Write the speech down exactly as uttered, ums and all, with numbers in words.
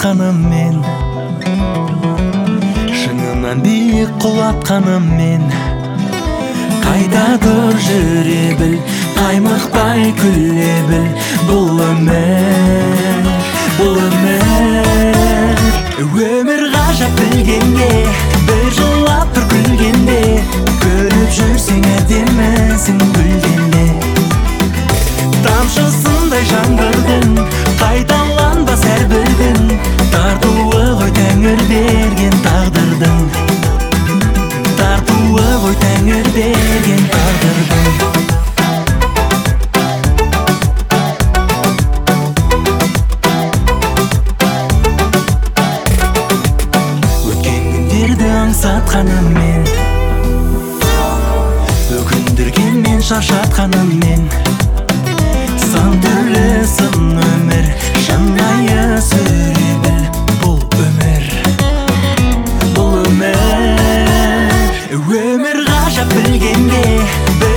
жатқаным мен, шыңынан биік құлатқаным мен. Қайдадыр жүре біл, қаймықпай күле біл. Бұл өмір, бұл өмір. Өмір ғажап білгенде, бір жылап бір күлгенде, көріп жүрсең әдемісің гүлденде. Тамшысындай жаңбырдың, қайталанбас әр бір күн. Тартуы ғой тәңір берген тағдырдың, тартуы ғой тәңір берген тағдырдың. Өткен күндерді аңсатқаным мен, өкіндірген мен шаршатқаным мен. Сан түрлі сын өмір, шынайы сөйле біл. Бұл өмір, бұл өмір. Өмір ғажап білгенде,